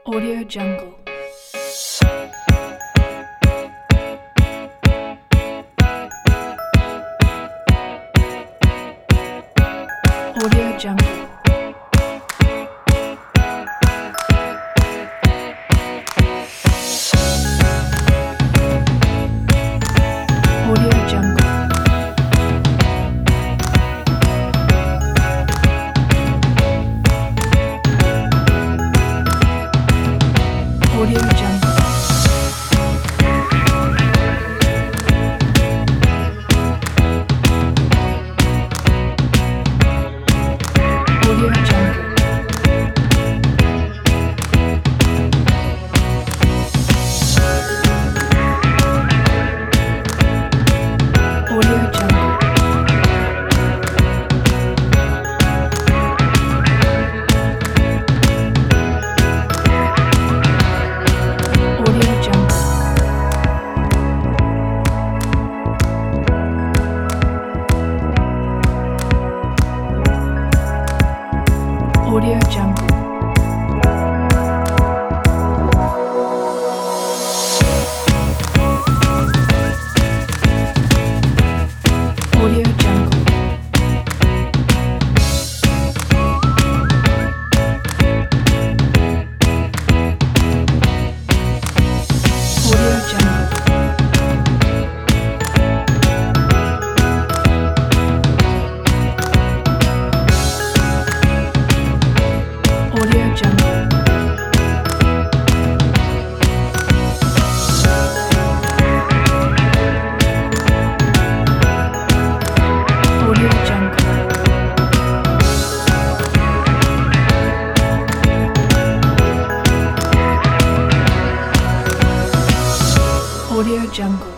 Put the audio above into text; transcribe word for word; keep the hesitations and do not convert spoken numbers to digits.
Audio Jungle. Audio Jungle. Audio Jungle. Audio Jungle. Audio Jungle. Audio Jungle. Audio Jungle. Audio Jungle. Audio Jungle. Audio Jungle. Audio Jungle. Audio Jungle. Audio Jungle.